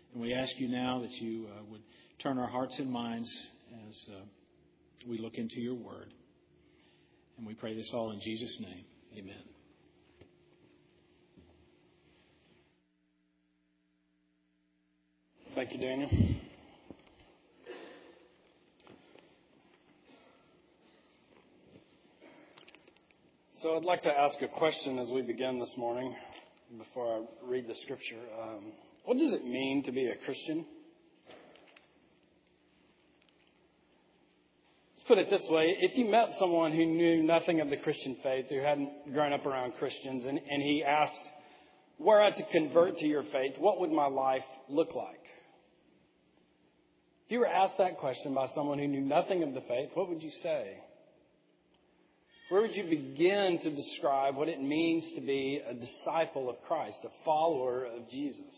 And we ask you now that you would turn our hearts and minds as we look into your word. And we pray this all in Jesus' name. Amen. Thank you, Daniel. So I'd like to ask a question as we begin this morning, before I read the scripture. What does it mean to be a Christian? Let's put it this way. If you met someone who knew nothing of the Christian faith, who hadn't grown up around Christians, and he asked, were I to convert to your faith, what would my life look like? If you were asked that question by someone who knew nothing of the faith, what would you say? Where would you begin to describe what it means to be a disciple of Christ, a follower of Jesus?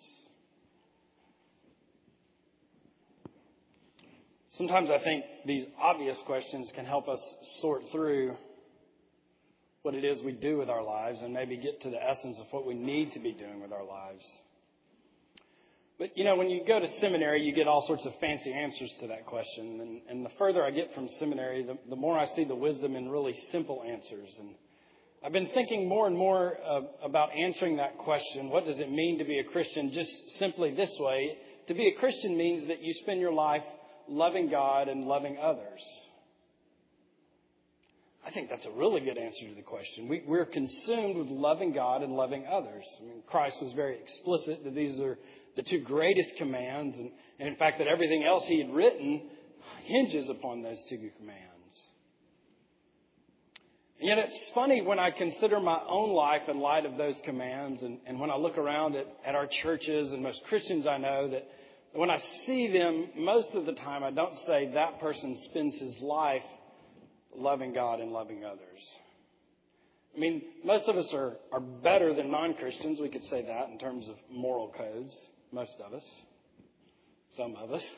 Sometimes I think these obvious questions can help us sort through what it is we do with our lives and maybe get to the essence of what we need to be doing with our lives. But, when you go to seminary, you get all sorts of fancy answers to that question. And the further I get from seminary, the more I see the wisdom in really simple answers. And I've been thinking more and more about answering that question, what does it mean to be a Christian, just simply this way. To be a Christian means that you spend your life loving God and loving others. I think that's a really good answer to the question. We're consumed with loving God and loving others. Christ was very explicit that these are the two greatest commands, and in fact that everything else he had written hinges upon those two commands. And yet it's funny when I consider my own life in light of those commands, and when I look around at our churches and most Christians I know, that when I see them, most of the time I don't say that person spends his life loving God and loving others. Most of us are better than non-Christians. We could say that in terms of moral codes. Most of us. Some of us.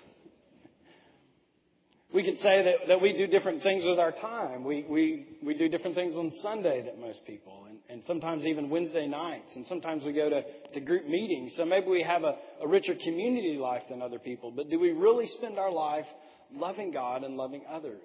We could say that we do different things with our time. We do different things on Sunday than most people. And sometimes even Wednesday nights. And sometimes we go to group meetings. So maybe we have a richer community life than other people. But do we really spend our life loving God and loving others?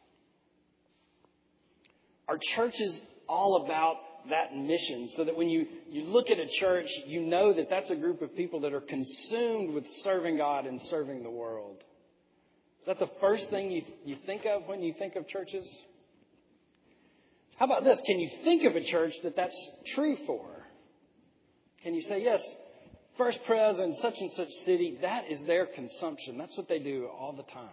Our church is all about that mission, so that when you look at a church, you know that that's a group of people that are consumed with serving God and serving the world. Is that the first thing you think of when you think of churches? How about this? Can you think of a church that's true for? Can you say, yes, First Pres in such and such city, that is their consumption. That's what they do all the time.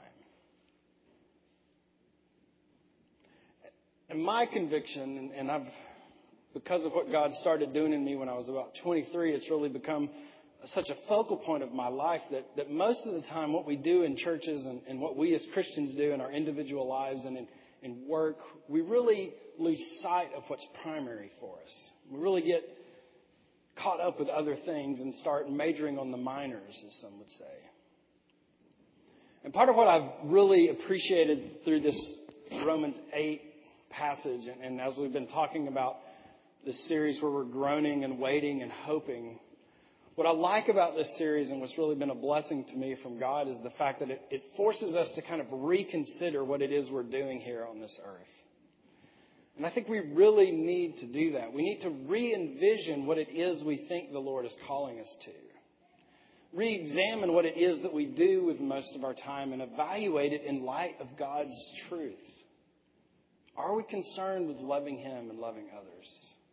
And my conviction, and because of what God started doing in me when I was about 23, it's really become such a focal point of my life that most of the time what we do in churches and what we as Christians do in our individual lives and in work, we really lose sight of what's primary for us. We really get caught up with other things and start majoring on the minors, as some would say. And part of what I've really appreciated through this Romans 8 passage, and as we've been talking about this series where we're groaning and waiting and hoping, what I like about this series and what's really been a blessing to me from God is the fact that it forces us to kind of reconsider what it is we're doing here on this earth. And I think we really need to do that. We need to re-envision what it is we think the Lord is calling us to. Re-examine what it is that we do with most of our time and evaluate it in light of God's truth. Are we concerned with loving Him and loving others?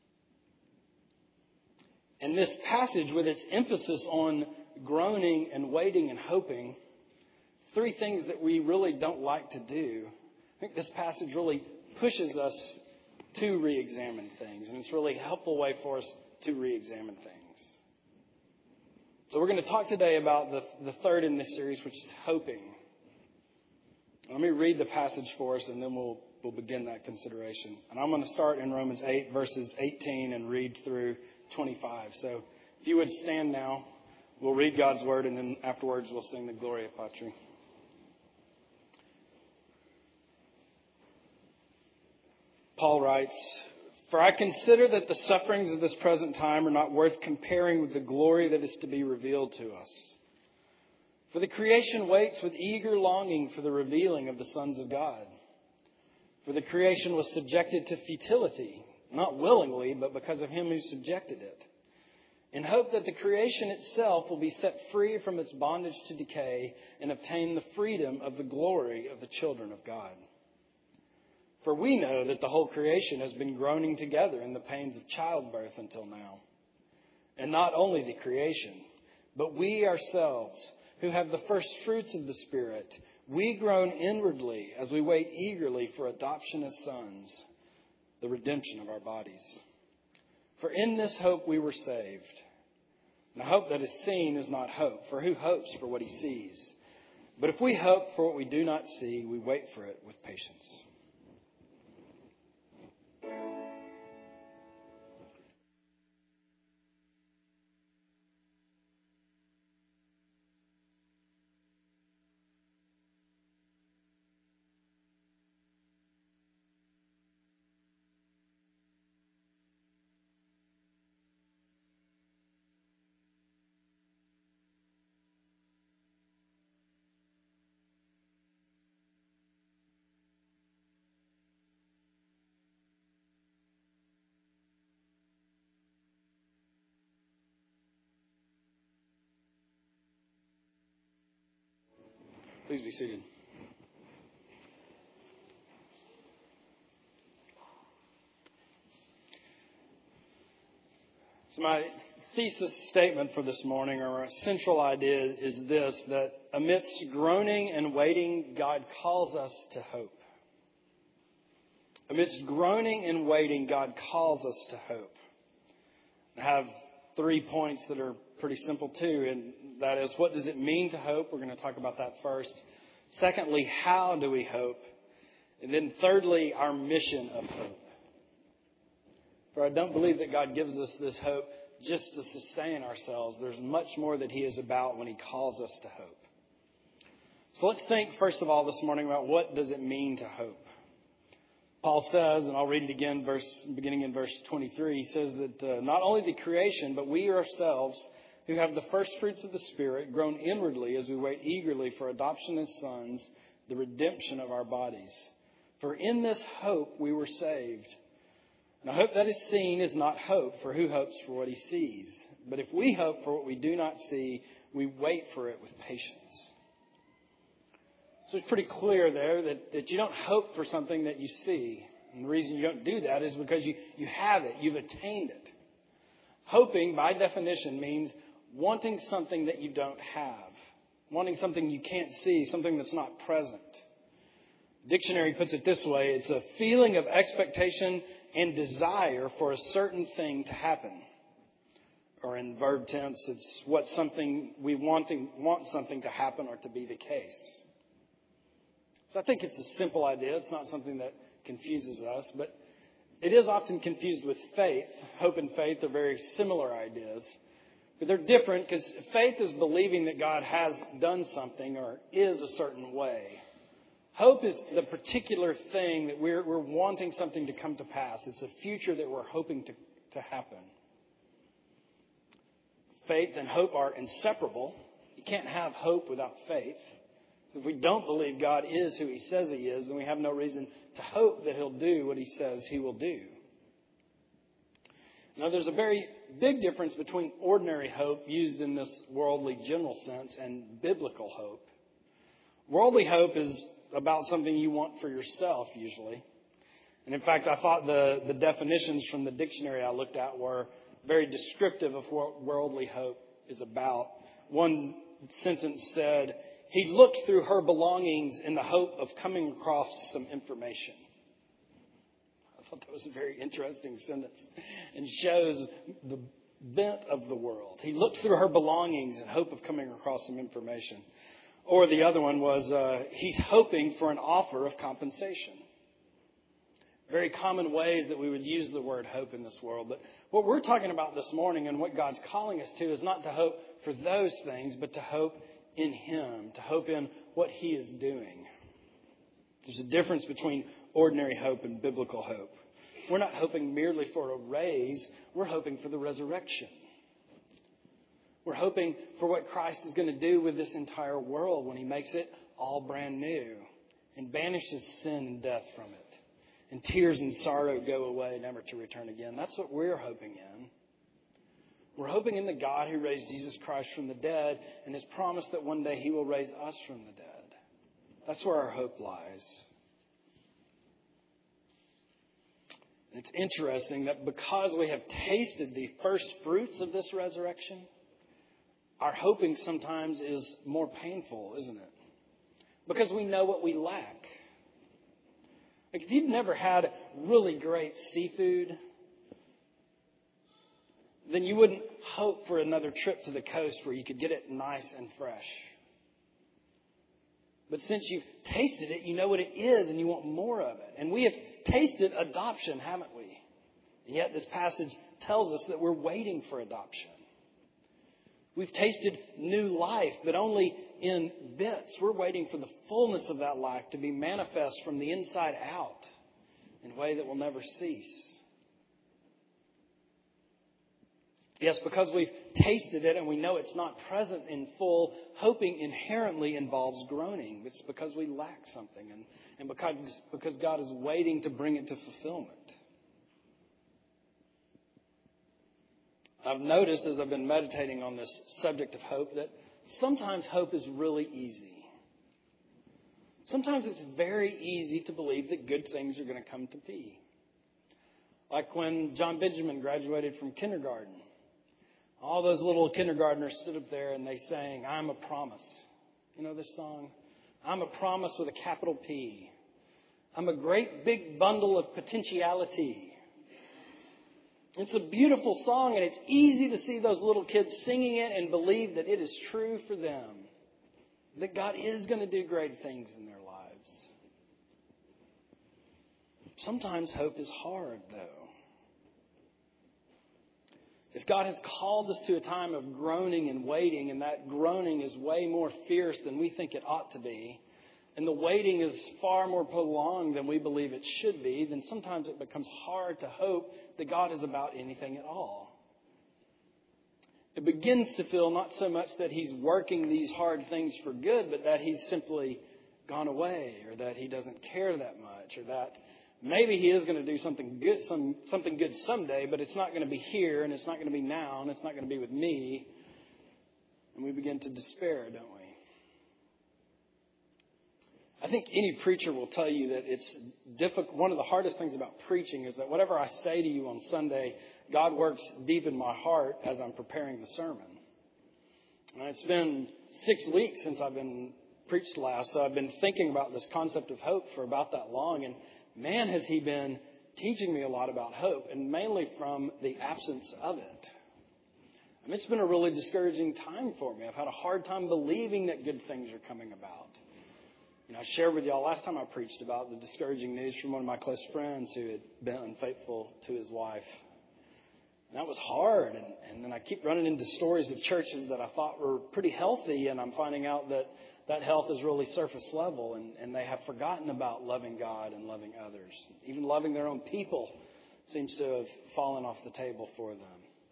And this passage, with its emphasis on groaning and waiting and hoping, three things that we really don't like to do, I think this passage really pushes us to re-examine things. And it's really a helpful way for us to re-examine things. So we're going to talk today about the third in this series, which is hoping. Let me read the passage for us, and then we'll begin that consideration. And I'm going to start in Romans 8, verses 18, and read through 25. So if you would stand now, we'll read God's word, and then afterwards we'll sing the Gloria Patri. Paul writes, "For I consider that the sufferings of this present time are not worth comparing with the glory that is to be revealed to us. For the creation waits with eager longing for the revealing of the sons of God. For the creation was subjected to futility, not willingly, but because of him who subjected it, in hope that the creation itself will be set free from its bondage to decay and obtain the freedom of the glory of the children of God. For we know that the whole creation has been groaning together in the pains of childbirth until now. And not only the creation, but we ourselves, who have the first fruits of the Spirit, we groan inwardly as we wait eagerly for adoption as sons, the redemption of our bodies. For in this hope we were saved. And the hope that is seen is not hope, for who hopes for what he sees? But if we hope for what we do not see, we wait for it with patience. Please be seated. So my thesis statement for this morning, or a central idea, is this: that amidst groaning and waiting, God calls us to hope. Amidst groaning and waiting, God calls us to hope. I have 3 points that are pretty simple too, and that is, what does it mean to hope? We're going to talk about that first. Secondly, how do we hope? And then thirdly, our mission of hope. For I don't believe that God gives us this hope just to sustain ourselves. There's much more that he is about when he calls us to hope. So let's think first of all this morning about what does it mean to hope. Paul says, and I'll read it again, beginning in verse 23, he says that not only the creation, but we ourselves, who have the first fruits of the Spirit, groan inwardly as we wait eagerly for adoption as sons, the redemption of our bodies. For in this hope we were saved. Now, hope that is seen is not hope, for who hopes for what he sees? But if we hope for what we do not see, we wait for it with patience. So it's pretty clear there that you don't hope for something that you see. And the reason you don't do that is because you have it. You've attained it. Hoping, by definition, means wanting something that you don't have. Wanting something you can't see, something that's not present. Dictionary puts it this way: it's a feeling of expectation and desire for a certain thing to happen. Or in verb tense, it's what something we want something to happen or to be the case. So I think it's a simple idea. It's not something that confuses us, but it is often confused with faith. Hope and faith are very similar ideas, but they're different because faith is believing that God has done something or is a certain way. Hope is the particular thing that we're wanting something to come to pass. It's a future that we're hoping to happen. Faith and hope are inseparable. You can't have hope without faith. So if we don't believe God is who he says he is, then we have no reason to hope that he'll do what he says he will do. Now, there's a very big difference between ordinary hope used in this worldly general sense and biblical hope. Worldly hope is about something you want for yourself, usually. And in fact, I thought the definitions from the dictionary I looked at were very descriptive of what worldly hope is about. One sentence said, he looked through her belongings in the hope of coming across some information. I thought that was a very interesting sentence and shows the bent of the world. He looked through her belongings in hope of coming across some information. Or the other one was, he's hoping for an offer of compensation. Very common ways that we would use the word hope in this world. But what we're talking about this morning and what God's calling us to is not to hope for those things, but to hope in him, to hope in what he is doing. There's a difference between ordinary hope and biblical hope. We're not hoping merely for a raise. We're hoping for the resurrection. We're hoping for what Christ is going to do with this entire world when He makes it all brand new and banishes sin and death from it. And tears and sorrow go away, never to return again. That's what we're hoping in. We're hoping in the God who raised Jesus Christ from the dead and has promised that one day He will raise us from the dead. That's where our hope lies. And it's interesting that because we have tasted the first fruits of this resurrection, our hoping sometimes is more painful, isn't it? Because we know what we lack. Like if you've never had really great seafood, then you wouldn't hope for another trip to the coast where you could get it nice and fresh. But since you've tasted it, you know what it is and you want more of it. And we have tasted adoption, haven't we? And yet this passage tells us that we're waiting for adoption. We've tasted new life, but only in bits. We're waiting for the fullness of that life to be manifest from the inside out in a way that will never cease. Yes, because we've tasted it and we know it's not present in full, hoping inherently involves groaning. It's because we lack something and because God is waiting to bring it to fulfillment. I've noticed as I've been meditating on this subject of hope that sometimes hope is really easy. Sometimes it's very easy to believe that good things are going to come to be. Like when John Benjamin graduated from kindergarten. All those little kindergartners stood up there and they sang, "I'm a promise." You know this song? I'm a promise with a capital P. I'm a great big bundle of potentiality. It's a beautiful song, and it's easy to see those little kids singing it and believe that it is true for them. That God is going to do great things in their lives. Sometimes hope is hard, though. If God has called us to a time of groaning and waiting, and that groaning is way more fierce than we think it ought to be, and the waiting is far more prolonged than we believe it should be, then sometimes it becomes hard to hope that God is about anything at all. It begins to feel not so much that He's working these hard things for good, but that He's simply gone away, or that He doesn't care that much, or that maybe He is going to do something good someday, but it's not going to be here, and it's not going to be now, and it's not going to be with me. And we begin to despair, don't we? I think any preacher will tell you that it's difficult. One of the hardest things about preaching is that whatever I say to you on Sunday, God works deep in my heart as I'm preparing the sermon. And it's been 6 weeks since I've been preached last, so I've been thinking about this concept of hope for about that long, and man, has He been teaching me a lot about hope, and mainly from the absence of it. I mean, it's been a really discouraging time for me. I've had a hard time believing that good things are coming about. You know, I shared with y'all last time I preached about the discouraging news from one of my close friends who had been unfaithful to his wife. And that was hard. And then I keep running into stories of churches that I thought were pretty healthy, and I'm finding out that health is really surface level, and they have forgotten about loving God and loving others. Even loving their own people seems to have fallen off the table for them.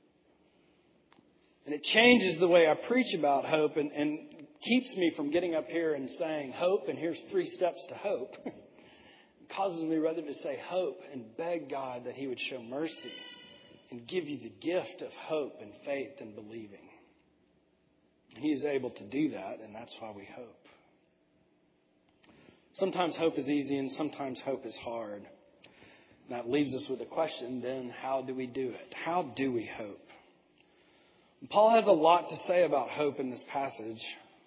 And it changes the way I preach about hope and keeps me from getting up here and saying hope, and here's 3 steps to hope. It causes me rather to say hope and beg God that He would show mercy and give you the gift of hope and faith and believing. He is able to do that, and that's why we hope. Sometimes hope is easy, and sometimes hope is hard. And that leaves us with a question, then, how do we do it? How do we hope? And Paul has a lot to say about hope in this passage.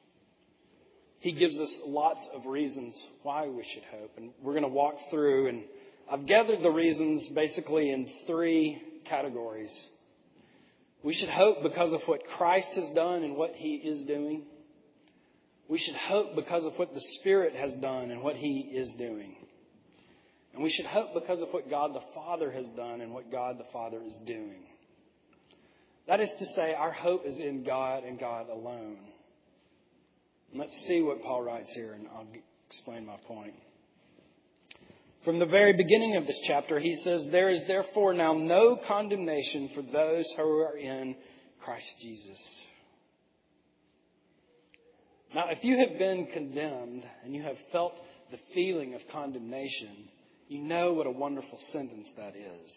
He gives us lots of reasons why we should hope, and we're going to walk through, and I've gathered the reasons basically in 3 categories. We should hope because of what Christ has done and what He is doing. We should hope because of what the Spirit has done and what He is doing. And we should hope because of what God the Father has done and what God the Father is doing. That is to say, our hope is in God and God alone. And let's see what Paul writes here, and I'll explain my point. From the very beginning of this chapter, he says, "There is therefore now no condemnation for those who are in Christ Jesus." Now, if you have been condemned and you have felt the feeling of condemnation, you know what a wonderful sentence that is.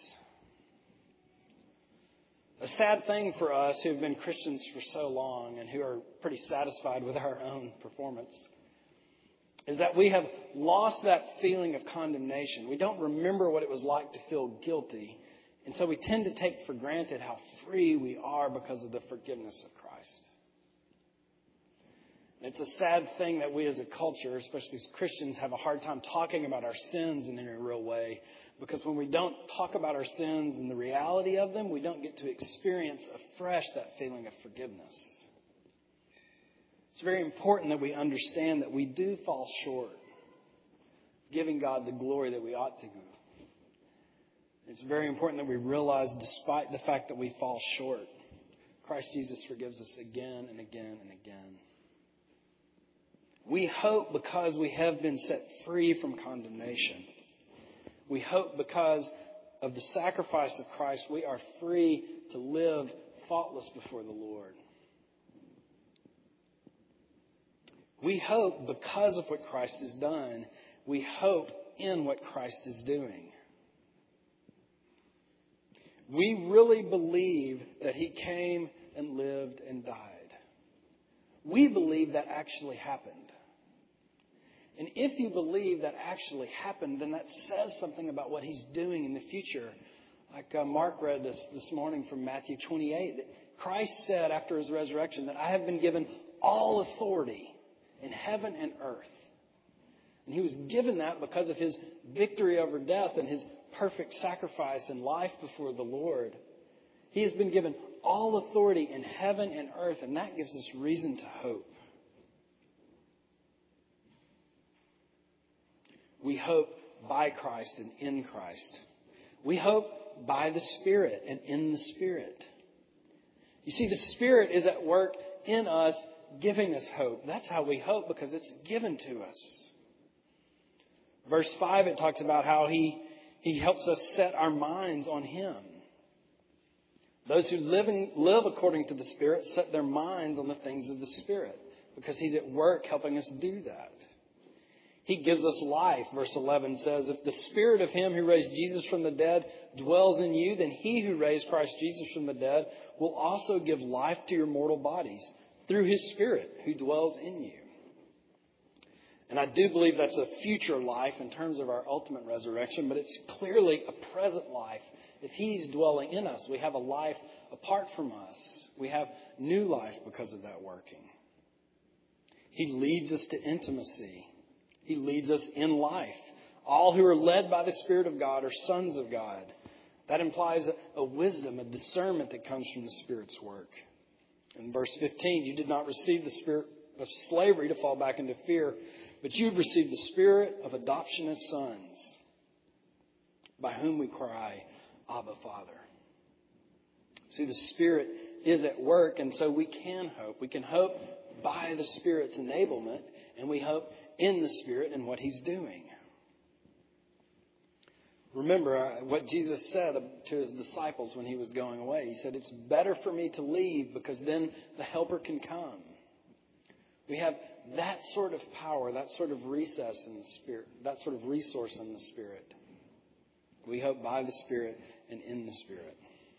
A sad thing for us who have been Christians for so long and who are pretty satisfied with our own performance is that we have lost that feeling of condemnation. We don't remember what it was like to feel guilty. And so we tend to take for granted how free we are because of the forgiveness of Christ. And it's a sad thing that we as a culture, especially as Christians, have a hard time talking about our sins in a real way. Because when we don't talk about our sins and the reality of them, we don't get to experience afresh that feeling of forgiveness. It's very important that we understand that we do fall short of giving God the glory that we ought to give. It's very important that we realize, despite the fact that we fall short, Christ Jesus forgives us again and again and again. We hope because we have been set free from condemnation. We hope because of the sacrifice of Christ, we are free to live faultless before the Lord. We hope because of what Christ has done. We hope in what Christ is doing. We really believe that He came and lived and died. We believe that actually happened. And if you believe that actually happened, then that says something about what He's doing in the future. Like Mark read this morning from Matthew 28, that Christ said after His resurrection that I have been given all authority in heaven and earth. And He was given that because of His victory over death and His perfect sacrifice and life before the Lord. He has been given all authority in heaven and earth, and that gives us reason to hope. We hope by Christ and in Christ. We hope by the Spirit and in the Spirit. You see, the Spirit is at work in us, giving us hope. That's how we hope, because it's given to us. Verse 5, it talks about how He helps us set our minds on Him. Those who live according to the Spirit set their minds on the things of the Spirit, because He's at work helping us do that. He gives us life. Verse 11 says, if the Spirit of Him who raised Jesus from the dead dwells in you, then He who raised Christ Jesus from the dead will also give life to your mortal bodies through His Spirit who dwells in you. And I do believe that's a future life in terms of our ultimate resurrection, but it's clearly a present life. If He's dwelling in us, we have a life apart from us. We have new life because of that working. He leads us to intimacy. He leads us in life. All who are led by the Spirit of God are sons of God. That implies a wisdom, a discernment that comes from the Spirit's work. In verse 15, you did not receive the spirit of slavery to fall back into fear, but you've received the Spirit of adoption as sons, by whom we cry, Abba, Father. See, the Spirit is at work, and so we can hope. We can hope by the Spirit's enablement, and we hope in the Spirit and what He's doing. Remember what Jesus said to His disciples when He was going away. He said, it's better for me to leave because then the Helper can come. We have that sort of power, that sort of recess in the Spirit, that sort of resource in the Spirit. We hope by the Spirit and in the Spirit.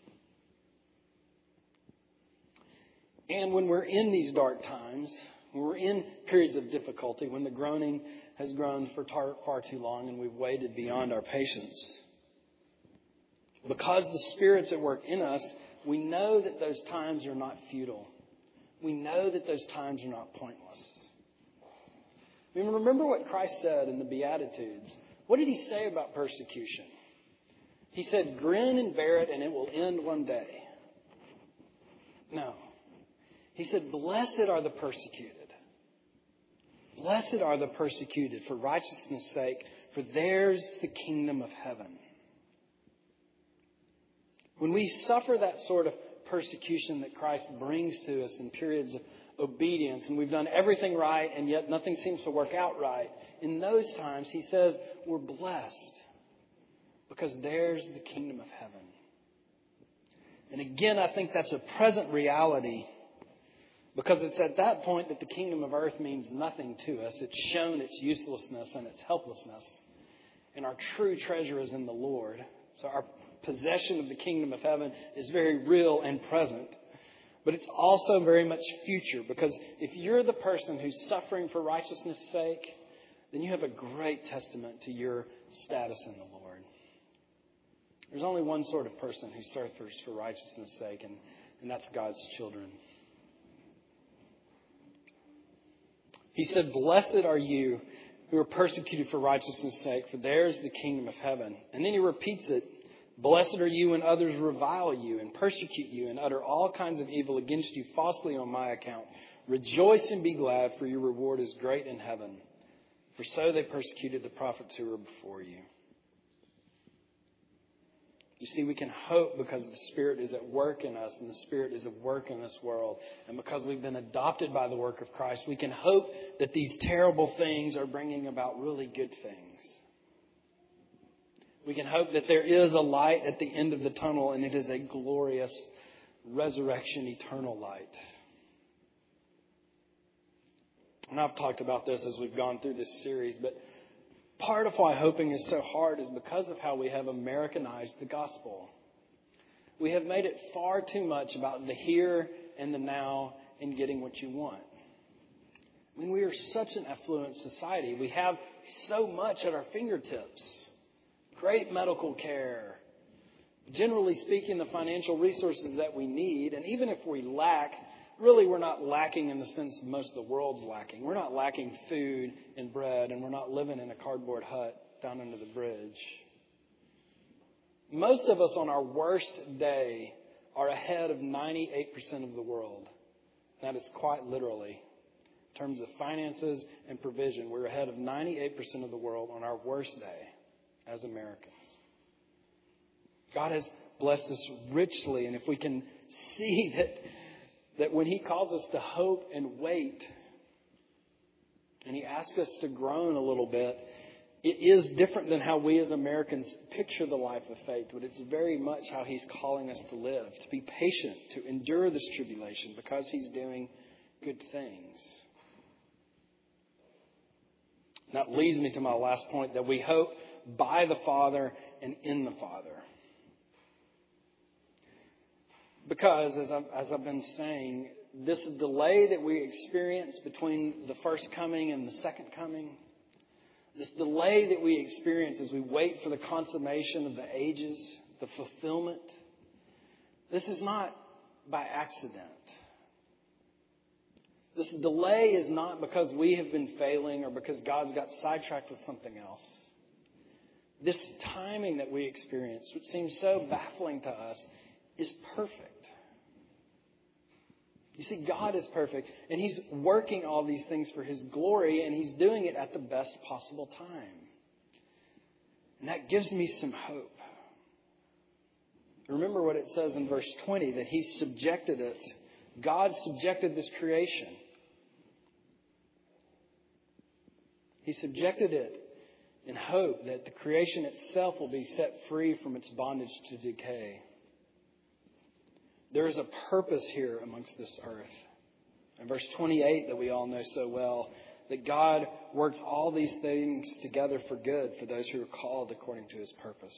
And when we're in these dark times, when we're in periods of difficulty, when the groaning has groaned for far too long and we've waited beyond our patience, because the Spirit's at work in us, we know that those times are not futile. We know that those times are not pointless. I mean, remember what Christ said in the Beatitudes. What did He say about persecution? He said, grin and bear it and it will end one day. No. He said, blessed are the persecuted. Blessed are the persecuted for righteousness' sake, for theirs the kingdom of heaven. When we suffer that sort of persecution that Christ brings to us in periods of obedience, and we've done everything right, and yet nothing seems to work out right, in those times, He says, we're blessed, because theirs the kingdom of heaven. And again, I think that's a present reality. Because it's at that point that the kingdom of earth means nothing to us. It's shown its uselessness and its helplessness. And our true treasure is in the Lord. So our possession of the kingdom of heaven is very real and present. But it's also very much future. Because if you're the person who's suffering for righteousness' sake, then you have a great testament to your status in the Lord. There's only one sort of person who suffers for righteousness' sake, and that's God's children. He said, "Blessed are you who are persecuted for righteousness' sake, for theirs is the kingdom of heaven." And then he repeats it, "Blessed are you when others revile you and persecute you and utter all kinds of evil against you falsely on my account. Rejoice and be glad, for your reward is great in heaven. For so they persecuted the prophets who were before you." You see, we can hope because the Spirit is at work in us and the Spirit is at work in this world. And because we've been adopted by the work of Christ, we can hope that these terrible things are bringing about really good things. We can hope that there is a light at the end of the tunnel, and it is a glorious resurrection, eternal light. And I've talked about this as we've gone through this series, but part of why hoping is so hard is because of how we have Americanized the gospel. We have made it far too much about the here and the now and getting what you want. I mean, we are such an affluent society. We have so much at our fingertips. Great medical care. Generally speaking, the financial resources that we need. And even if we lack, really we're not lacking in the sense that most of the world's lacking. We're not lacking food and bread, and we're not living in a cardboard hut down under the bridge. Most of us on our worst day are ahead of 98% of the world. That is quite literally. In terms of finances and provision, we're ahead of 98% of the world on our worst day as Americans. God has blessed us richly, and if we can see that when He calls us to hope and wait, and He asks us to groan a little bit, it is different than how we as Americans picture the life of faith, but it's very much how He's calling us to live, to be patient, to endure this tribulation because He's doing good things. And that leads me to my last point, that we hope by the Father and in the Father. Because, as I've been saying, this delay that we experience between the first coming and the second coming, this delay that we experience as we wait for the consummation of the ages, the fulfillment, this is not by accident. This delay is not because we have been failing or because God's got sidetracked with something else. This timing that we experience, which seems so baffling to us, is perfect. You see, God is perfect, and He's working all these things for His glory, and He's doing it at the best possible time. And that gives me some hope. Remember what it says in verse 20, that He subjected it. God subjected this creation. He subjected it in hope that the creation itself will be set free from its bondage to decay. There is a purpose here amongst this earth. In verse 28 that we all know so well, that God works all these things together for good for those who are called according to His purpose.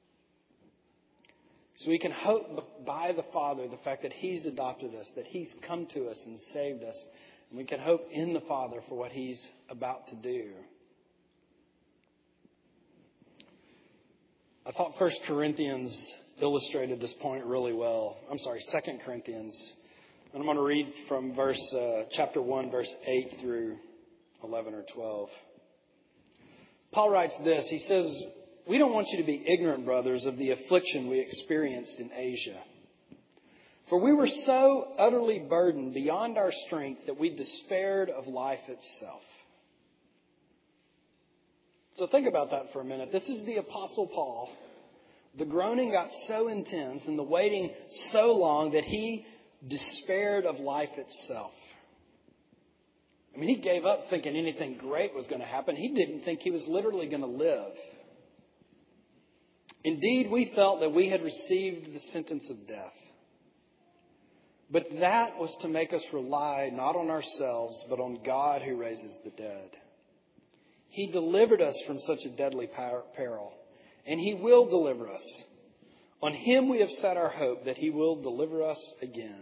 So we can hope by the Father, the fact that He's adopted us, that He's come to us and saved us. And we can hope in the Father for what He's about to do. I thought 1 Corinthians illustrated this point really well. 2 Corinthians. And I'm going to read from chapter 1, verse 8 through 11 or 12. Paul writes this. He says, "We don't want you to be ignorant, brothers, of the affliction we experienced in Asia. For we were so utterly burdened beyond our strength that we despaired of life itself." So think about that for a minute. This is the Apostle Paul. The groaning got so intense and the waiting so long that he despaired of life itself. I mean, he gave up thinking anything great was going to happen. He didn't think he was literally going to live. Indeed, we felt that we had received the sentence of death. But that was to make us rely not on ourselves, but on God who raises the dead. He delivered us from such a deadly peril, and He will deliver us. On Him we have set our hope that He will deliver us again.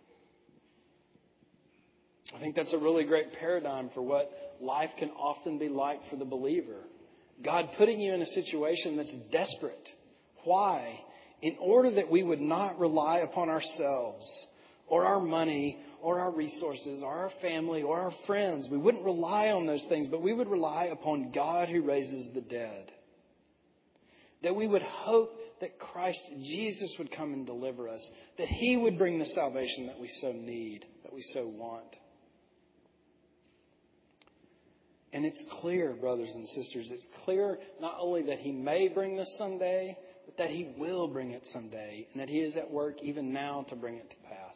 I think that's a really great paradigm for what life can often be like for the believer. God putting you in a situation that's desperate. Why? In order that we would not rely upon ourselves or our money or our resources or our family or our friends. We wouldn't rely on those things, but we would rely upon God who raises the dead. That we would hope that Christ Jesus would come and deliver us. That He would bring the salvation that we so need, that we so want. And it's clear, brothers and sisters, it's clear not only that He may bring this someday, but that He will bring it someday, and that He is at work even now to bring it to pass.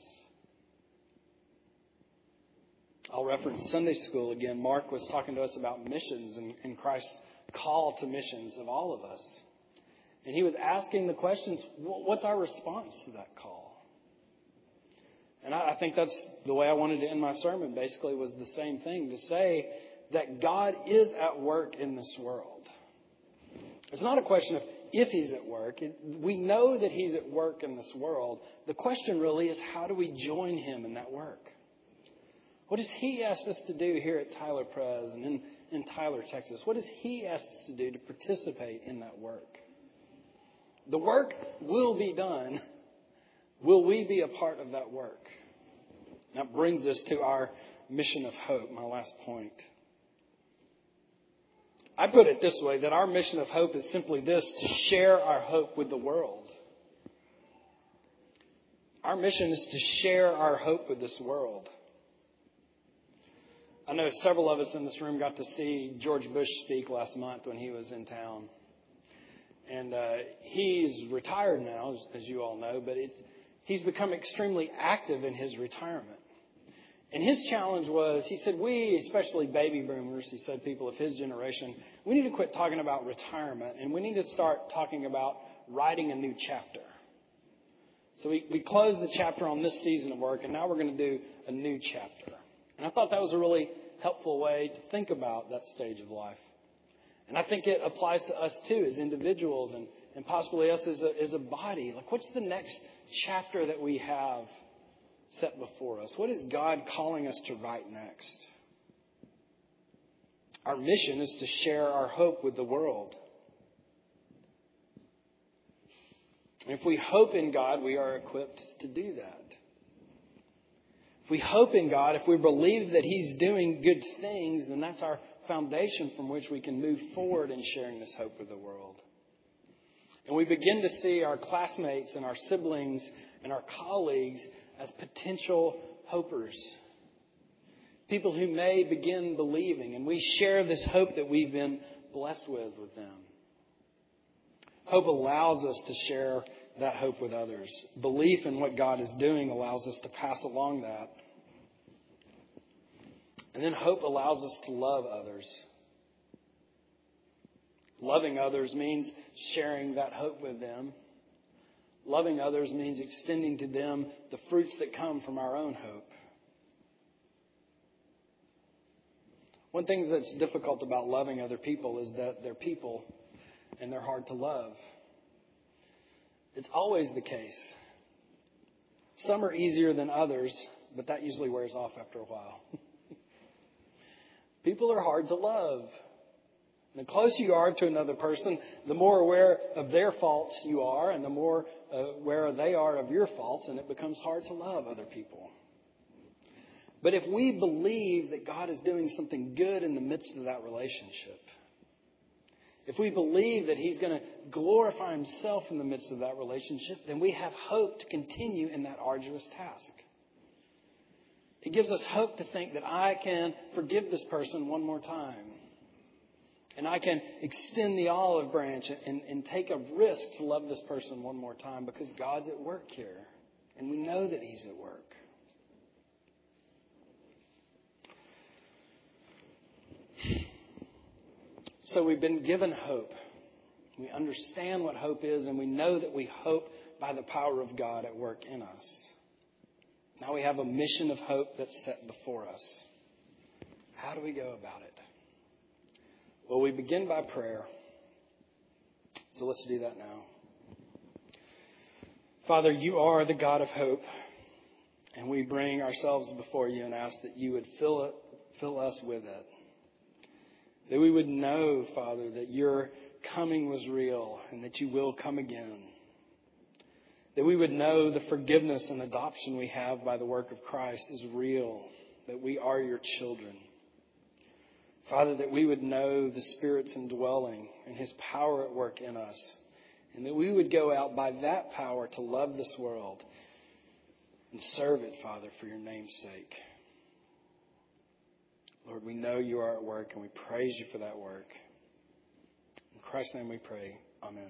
I'll reference Sunday school again. Mark was talking to us about missions and Christ's call to missions of all of us. And he was asking the questions, what's our response to that call? And I think that's the way I wanted to end my sermon, basically, was the same thing, to say that God is at work in this world. It's not a question of if He's at work. We know that He's at work in this world. The question really is, how do we join Him in that work? What does He ask us to do here at Tyler Pres and in Tyler, Texas? What does He ask us to do to participate in that work? The work will be done. Will we be a part of that work? That brings us to our mission of hope, my last point. I put it this way, that our mission of hope is simply this: to share our hope with the world. Our mission is to share our hope with this world. I know several of us in this room got to see George Bush speak last month when he was in town. And he's retired now, as you all know, but he's become extremely active in his retirement. And his challenge was, he said, we, especially baby boomers, he said, people of his generation, we need to quit talking about retirement, and we need to start talking about writing a new chapter. So we closed the chapter on this season of work, and now we're going to do a new chapter. And I thought that was a really helpful way to think about that stage of life. And I think it applies to us too as individuals and possibly us as a body. Like, what's the next chapter that we have set before us? What is God calling us to write next? Our mission is to share our hope with the world. And if we hope in God, we are equipped to do that. If we hope in God, if we believe that He's doing good things, then that's our foundation from which we can move forward in sharing this hope with the world. And we begin to see our classmates and our siblings and our colleagues as potential hopers. People who may begin believing, and we share this hope that we've been blessed with them. Hope allows us to share that hope with others. Belief in what God is doing allows us to pass along that. And then hope allows us to love others. Loving others means sharing that hope with them. Loving others means extending to them the fruits that come from our own hope. One thing that's difficult about loving other people is that they're people and they're hard to love. It's always the case. Some are easier than others, but that usually wears off after a while. People are hard to love. The closer you are to another person, the more aware of their faults you are, and the more aware they are of your faults, and it becomes hard to love other people. But if we believe that God is doing something good in the midst of that relationship, if we believe that He's going to glorify Himself in the midst of that relationship, then we have hope to continue in that arduous task. It gives us hope to think that I can forgive this person one more time. And I can extend the olive branch and take a risk to love this person one more time because God's at work here. And we know that He's at work. So we've been given hope. We understand what hope is, and we know that we hope by the power of God at work in us. Now we have a mission of hope that's set before us. How do we go about it? Well, we begin by prayer. So let's do that now. Father, you are the God of hope. And we bring ourselves before you and ask that you would fill us with it. That we would know, Father, that your coming was real and that you will come again. That we would know the forgiveness and adoption we have by the work of Christ is real. That we are your children. Father, that we would know the Spirit's indwelling and his power at work in us. And that we would go out by that power to love this world and serve it, Father, for your name's sake. Lord, we know you are at work and we praise you for that work. In Christ's name we pray. Amen.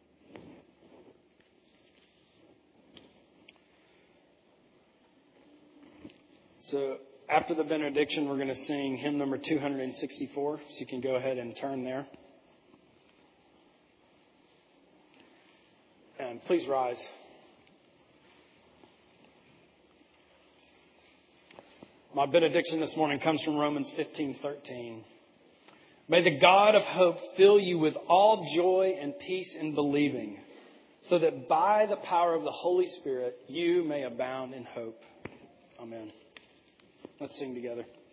So after the benediction, we're going to sing hymn number 264. So you can go ahead and turn there. And please rise. My benediction this morning comes from Romans 15:13. May the God of hope fill you with all joy and peace in believing, so that by the power of the Holy Spirit you may abound in hope. Amen. Let's sing together.